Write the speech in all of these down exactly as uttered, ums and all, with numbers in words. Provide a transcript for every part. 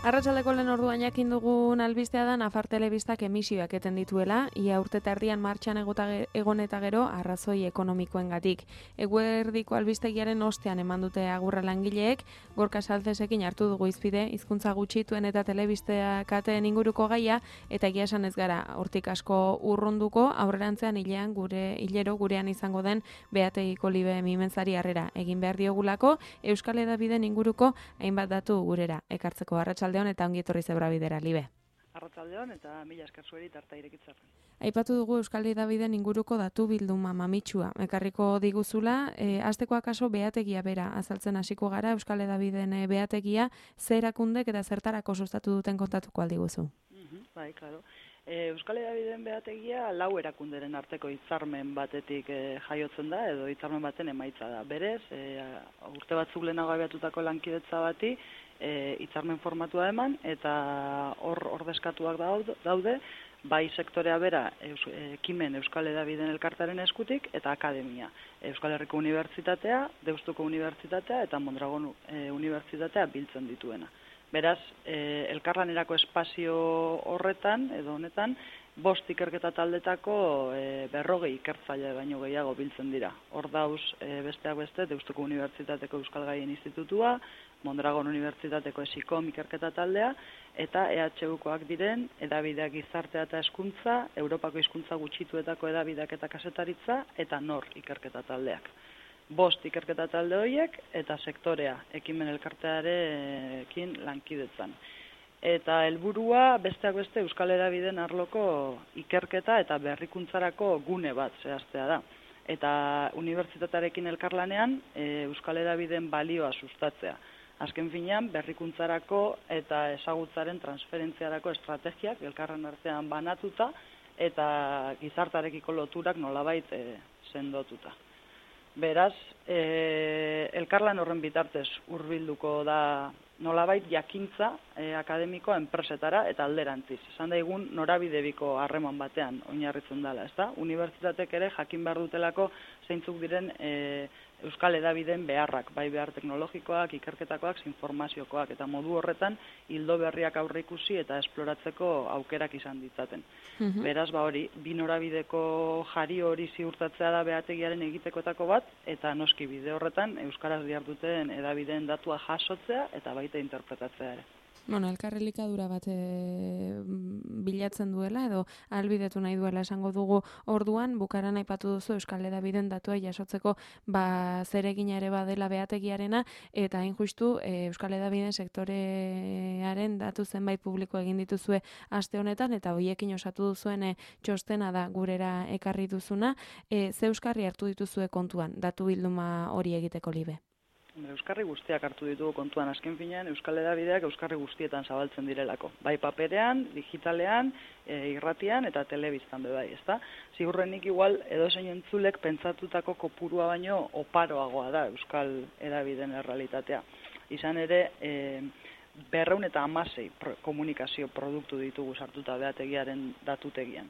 Arratsaldeko lehen orduan jakin dugun albistea da Nafar Telebistak emisioak eten dituela, ia urte eta erdian martxan egon eta gero arrazoi ekonomikoengatik. Eguerdiko albistegiaren ostean eman dute agurra langileek, Gorka Salcesekin hartu dugu izpide, hizkuntza gutxituen eta telebistea kateen inguruko gaia, eta egia esan ez gara hortik asko urrunduko, aurrerantzean hilean gure hilero gurean izango den Beategiko Libe Mimenzari harrera egin behar diogulako, Euskal Hedabideen inguruko hainbat datu gurera ekartzeko. Arratsaldeon eta ongi etorri Zebra Bidera, Libe. Arratsaldeon eta mila esker zueri tarta irekitzarren. Aipatu dugu Euskal Hedabideen inguruko datu bilduma mamitsua ekarriko diguzula, e, hasteko akaso behategia bera azaltzen hasiko gara, Euskal Hedabideen e, behategia, zer erakundek eta zertarako sustatu duten kontatuko aldiguzu. Uh-huh, bai, claro. E, Euskal Hedabideen behategia lau erakunderen arteko hitzarmen batetik e, jaiotzen da, edo hitzarmen baten emaitza da. Berez, e, urte batzuk lehenago abiatutako lankidetza bati, hitzarmen e, formatua eman, eta hor ordezkatuak daude, bai sektorea bera eus, ekimen Euskal Hedabideen elkartaren eskutik, eta akademia. Euskal Herriko Unibertsitatea, Deustuko Unibertsitatea eta Mondragon e, Unibertsitatea biltzen dituena. Beraz, e, elkarlanerako espazio horretan, edo honetan, bost ikerketa taldetako e, berrogei ikertzaile baino gehiago biltzen dira. Hor dauz, e, besteak beste, Deustuko Unibertsitateko Euskal Gaien Institutua, Mondragon Unibertsitateko Esikom ikerketa taldea, eta E H Ukoak diren, edabideak gizartea eta hezkuntza, Europako hizkuntza gutxituetako edabideak eta kasetaritza, eta nor ikerketa taldeak. Bost ikerketa talde horiek eta sektorea ekimen elkartearekin lankidetzan. Eta helburua besteak beste Euskal Hedabideen arloko ikerketa eta berrikuntzarako gune bat zehaztea da. Eta unibertsitatearekin elkarlanean e, Euskal Hedabideen balioa sustatzea. Azken finean, berrikuntzarako eta ezagutzaren transferentziarako estrategiak elkarren artean banatuta eta gizartarekiko loturak nolabait e, sendotuta. Beraz, e, elkarlan horren bitartez hurbilduko da nolabait jakintza e, akademikoa enpresetara eta alderantziz. Esan daigun norabidebiko harreman batean oinarritzen dela, ezta? Unibertsitatek ere jakin behar dutelako zeintzuk diren e, Euskal Hedabideen beharrak, bai behar teknologikoak, ikerketakoak, informaziokoak, eta modu horretan hildo berriak aurreikusi eta esploratzeko aukerak izan ditzaten. Mm-hmm. Beraz, ba hori, bi norabideko jari hori ziurtatzea da behategiaren egitekoetako bat, eta noski bide horretan euskaraz diharduten hedabideen datua jasotzea eta baita interpretatzea ere. Bueno, elkarrelikadura bat e, bilatzen duela edo ahalbidetu nahi duela esango dugu orduan, bukaran aipatu duzu Euskal Hedabideen datua jasotzeko ba, zeregina ere badela behategiarena, eta hain justu e, Euskal Hedabideen sektorearen datu zenbait publiko egin dituzue aste honetan, eta hoiekin osatu duzuen e, txostena da gurera ekarri duzuna. E, ze euskarri hartu dituzue kontuan, datu bilduma hori egiteko, Libe? Euskarri guztiak hartu ditugu kontuan, azken finean Euskal Hedabideak euskarri guztietan zabaltzen direlako. Bai paperean, digitalean, e, irratian eta telebistan be bai, ezta? Ziurrenik igual edozein entzulek pentsatutako kopurua baino oparoagoa da Euskal Hedabideen errealitatea. Izan ere, e, berrehun eta hamasei pro, komunikazio produktu ditugu sartuta behategiaren datutegian.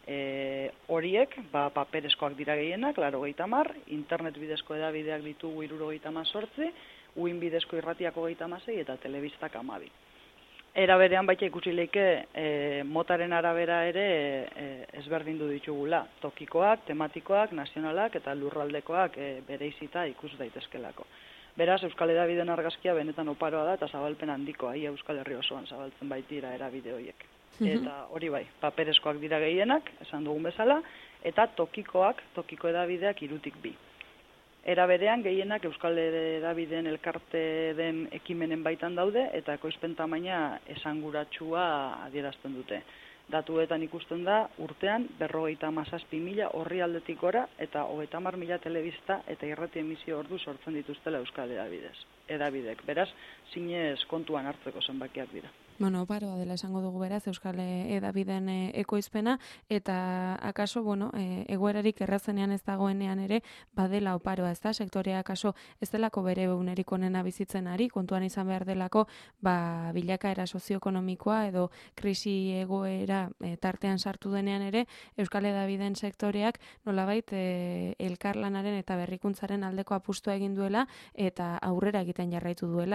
E, horiek, ba, paperezkoak dira gehienak, laurogeita hamar, internet bidezko hedabideak ditugu hirurogeita hemezortzi, uin bidezko irratiak hogeita hamasei eta telebistak hamabi. Era berean baita ikusi leike e, motaren arabera ere e, ezberdindu ditugula, tokikoak, tematikoak, nazionalak eta lurraldekoak e, bereizita ikus daitezkelako. Beraz, Euskal Hedabideen argazkia benetan oparoa da eta zabalpen handikoa, ia Euskal Herri osoan zabaltzen baitira erabide horiek. Eta hori bai, paperezkoak dira gehienak, esan dugun bezala, eta tokikoak, tokiko hedabideak hirutik bi. Era berean gehienak Euskal Hedabideen elkarte den ekimenen baitan daude, eta ekoizpen tamaina esanguratsua adierazten dute. Datuetan ikusten da, urtean berrogeita hamazazpi mila orrialdetik gora, eta hogeita hamar mila telebista eta irrati emisio ordu sortzen dituztela Euskal Hedabidek. Beraz, zinez kontuan hartzeko zenbakiak dira. Bueno, oparoa dela esango dugu beraz Euskal Hedabideen ekoizpena, eta akaso, bueno, e, egoerarik errazenean ez dagoenean ere badela oparoa, ez da, sektorea akaso ez delako bere unerik onena bizitzen ari, kontuan izan behar delako, ba, bilakaera sozioekonomikoa edo krisi egoera e, tartean sartu denean ere, Euskal Hedabideen sektoreak nolabait e, elkarlanaren eta berrikuntzaren aldeko apustua egin duela eta aurrera egiten jarraitu duela, ez da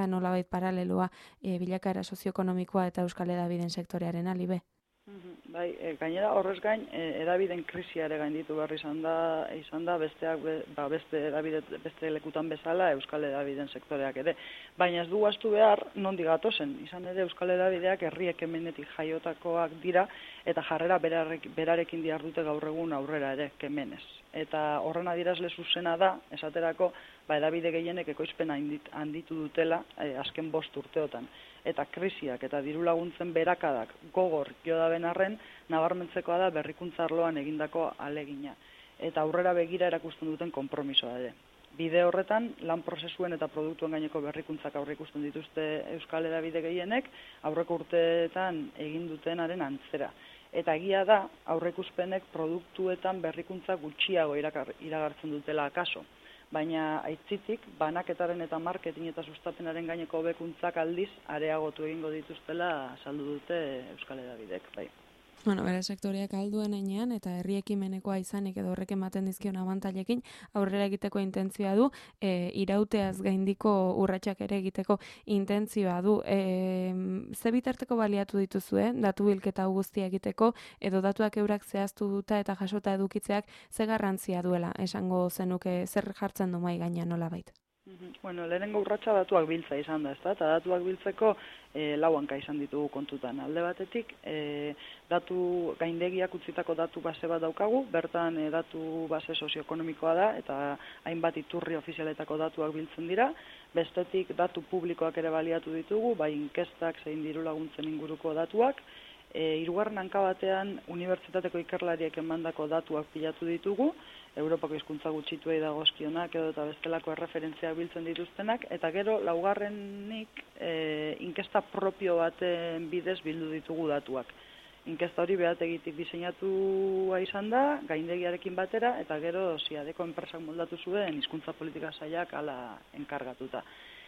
nolabait paraleloa e, bilakaera sozioekonomikoa eta Euskal Hedabideen sektorearen alibe. Bai, e, gainera horrez gain, e, edabideen krisia ere gainditu behar izan da, izan da besteak, be, ba, beste edabide, beste lekutan bezala Euskal Hedabideen sektoreak ere. Baina ez du ahaztu behar, nondik gatozen, izan ere Euskal Hedabideak herri ekimenetik jaiotakoak dira, eta jarrera berarek, berarekin dihardute gaur egun aurrera ere, kemenez. Eta horren adierazle zuzena da, esaterako, ba, edabide gehienek ekoizpena handitu dutela e, azken bost urteotan. Eta krisiak eta diru laguntzen berakadak gogor jo da benarren, nabarmentzekoa da berrikuntza arloan egindako alegina. Eta aurrera begira erakusten duten konpromisoa ere. Bide horretan, lan prozesuen eta produktuen gaineko berrikuntzak aurre ikusten dituzte Euskal Hedabide gehienek, aurreko urteetan egin dutenaren antzera. Eta egia da, aurreikuspenek produktuetan berrikuntza gutxiago iragartzen dutela akaso. Baina aitzitik, banaketaren eta marketing eta sustapenaren gaineko hobekuntzak aldiz areagotu egingo dituztela saldu dute Euskal Hedabidek, bai. Bueno, bere sektoreak alduen heinean eta herri ekimenekoa izanik edo horrek ematen dizkion abantailekin aurrera egiteko intentzioa du, e, irauteaz gaindiko urratsak ere egiteko intentzioa du. E, ze bitarteko baliatu dituzue, datu bilketa guztia egiteko, edo datuak eurak zehaztu duta eta jasota edukitzeak ze garrantzia duela, esango zenuke zer jartzen du mai gainean nolabait? Bueno, lehenengo urratsa datuak biltza izan da, ezta? Eta datuak biltzeko e, lau hanka izan ditugu kontutan. Alde batetik, e, datu gaindegiak utzitako datu base bat daukagu, bertan e, datu base sozioekonomikoa da, eta hainbat iturri ofizialetako datuak biltzen dira. Bestetik, datu publikoak ere baliatu ditugu, bai inkestak zein diru laguntzen inguruko datuak. E, hirugarren hanka batean, unibertsitateko ikerlariek emandako datuak pilatu ditugu, Europako hizkuntza gutxituei dagozkionak edo eta bestelako erreferentziak biltzen dituztenak, eta gero laugarrenik e, inkesta propio baten bidez bildu ditugu datuak. Inkesta hori behategitik diseinatua izan da, gaindegiarekin batera, eta gero ziadeko enpresak moldatu zuen hizkuntza politika sailak hala enkargatuta.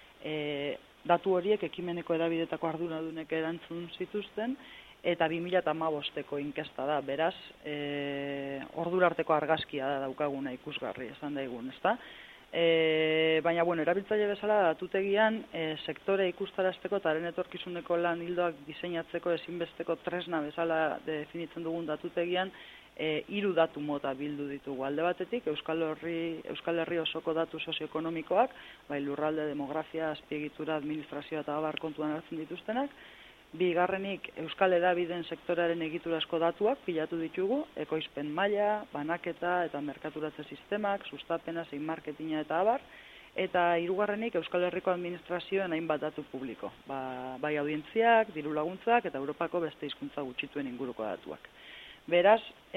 E, datu horiek ekimeneko edabidetako arduradunek erantzun zituzten, eta bi mila hamabosteko inkesta da, beraz, e, ordurarteko argazkia da daukaguna ikusgarri, esan daigun, ezta? E, baina, bueno, erabiltzaile bezala datutegian e, sektore ikustarazteko eta haren etorkizuneko lan hildoak diseinatzeko ezinbesteko tresna bezala definitzen dugun datutegian e, hiru datu mota bildu ditugu. Alde batetik, Euskal Herri, Euskal Herri osoko datu sozioekonomikoak, bai lurralde, demografia, azpiegitura, administrazioa eta abar kontuan hartzen dituztenak. Bigarrenik, Euskal Hedabideen sektorearen egiturazko datuak pilatu ditugu, ekoizpen maila, banaketa eta merkaturatze sistemak, sustapena, zein marketinga eta abar, eta hirugarrenik Euskal Herriko administrazioen hainbat datu publiko, ba, bai audientziak, diru laguntzak eta Europako beste hizkuntza gutxituen inguruko datuak. Beraz,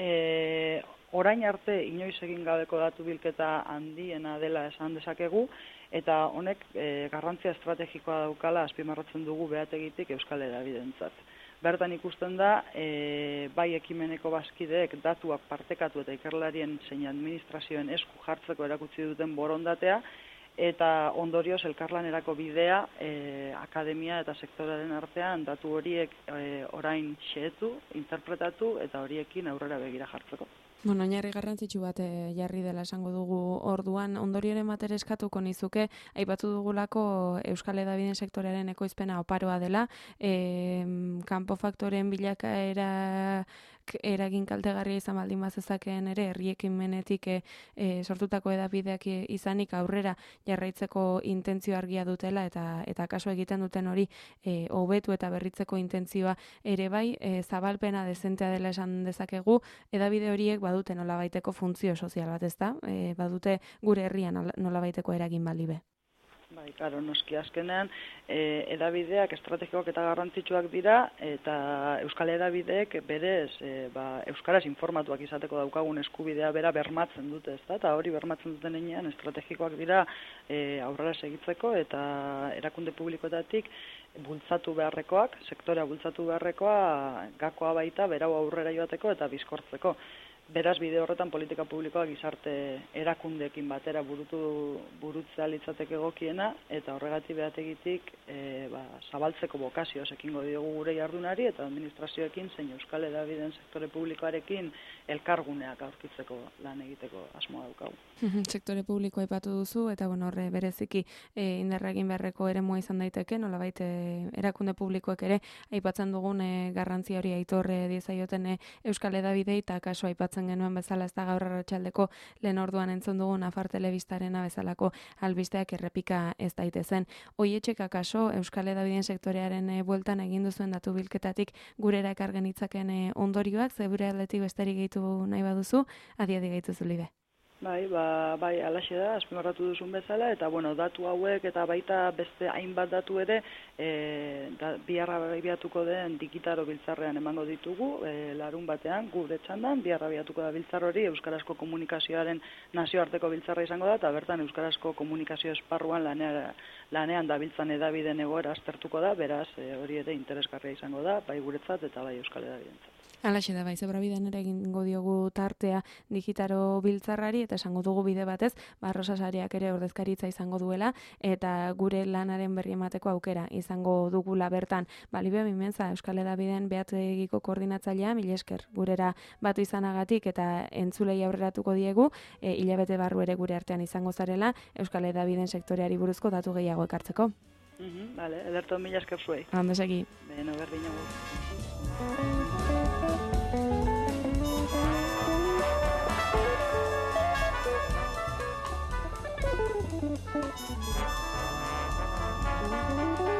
e, orain arte inoiz egin gabeko datu bilketa handiena dela esan dezakegu, eta honek e, garrantzia estrategikoa daukala azpimarratzen dugu behategitik Euskal Hedabideentzat. Bertan ikusten da, e, bai ekimeneko bazkideek datuak partekatu eta ikerlarien zein administrazioen esku jartzeko erakutsi duten borondatea, eta ondorioz elkarlanerako bidea e, akademia eta sektoraren artean datu horiek e, orain xehetu, interpretatu eta horiekin aurrera begira jartzeko. Bueno, oinarri garrantzitsu bat e, jarri dela esango dugu orduan, ondorioren bat ere eskatuko nizuke, aipatu dugulako Euskal Hedabideen sektorearen ekoizpena oparoa dela, e, kanpo faktoren bilakaera eragin kaltegarria izan baldin bazezakeen ere herri ekimenetik e, e, sortutako hedabideak izanik aurrera jarraitzeko intentzio argia dutela eta eta kaso egiten duten hori e, hobetu eta berritzeko intentzioa ere bai, e, zabalpena dezentea dela esan dezakegu, hedabide horiek badute nolabaiteko funtzio sozial bat, ezta? E, badute gure herrian nolabaiteko eragin balibe. Bai, claro, noski azkenean e, edabideak estrategikoak eta garrantzitsuak dira eta Euskal Hedabideek berez e, ba, euskaraz informatuak izateko daukagun eskubidea bera bermatzen dute, ezta? Eta hori bermatzen duten heinean estrategikoak dira e, aurrera segitzeko eta erakunde publikoetatik bultzatu beharrekoak, sektorea bultzatu beharrekoa gakoa baita berau aurrera joateko eta bizkortzeko. Beraz, bide horretan politika publikoa gizarte erakundeekin batera burutu burutzea litzateke egokiena, eta horregatik behategitik e, ba, zabaltzeko bokazioz ekingo diogu gure jardunari, eta administrazioekin zein Euskal Hedabideen sektore publikoarekin elkarguneak aurkitzeko lan egiteko asmoa daukagu. Sektore publikoa aipatu duzu, eta bueno, horre bereziki e, indarra egin beharreko eremua izan daiteke, nolabait e, erakunde publikoek ere aipatzen dugun e, garrantzi hori aitorre diezaioten e, Euskal Hedabidei, eta kaso aipatzen genuen bezala, ez da gaur arratsaldeko lehen orduan entzun dugun Afar Telebistarena bezalako albisteak errepika ez daitezen. Oietxek akaso Euskal Hedabideen sektorearen e, bueltan egin duzuen datu bilketatik gurera ekar genitzaken e, ondorioak, zebure aldetik besterik gehitu nahi baduzu, adiadi gaituzu libe. Bai, ba, bai, alaxe da, azpimarratu duzun bezala, eta bueno, datu hauek eta baita beste hainbat datu ere e, da, biharra biatuko den digitaro biltzarrean emango ditugu, e, larun batean, gure txandan, biharra biatuko da biltzar hori, Euskarazko komunikazioaren nazioarteko biltzarra izango da, eta bertan Euskarazko komunikazio esparruan lanean, lanean dabiltzan hedabideen egoera aztertuko da, beraz, e, hori ere interesgarria izango da, bai guretzat eta bai Euskal Hedabidentzat. Alaxe da, bai, zebra bidean ere egingo diogu tartea digitaro biltzarrari, eta esango dugu bide batez, Barrosa Sareak ere ordezkaritza izango duela, eta gure lanaren berri emateko aukera izango dugula bertan. Balibio Bimenza, Euskal Hedabideen behategiko koordinatzailea, mil esker gurera batu izanagatik, eta entzulei aurreratuko diegu, e, hilabete barru ere gure artean izango zarela, Euskal Hedabideen sektoreari buruzko datu gehiago ekartzeko. Mhm, vale, ederto mila esker zuei. Ondo segi. Beno, berdin agur. Thank you.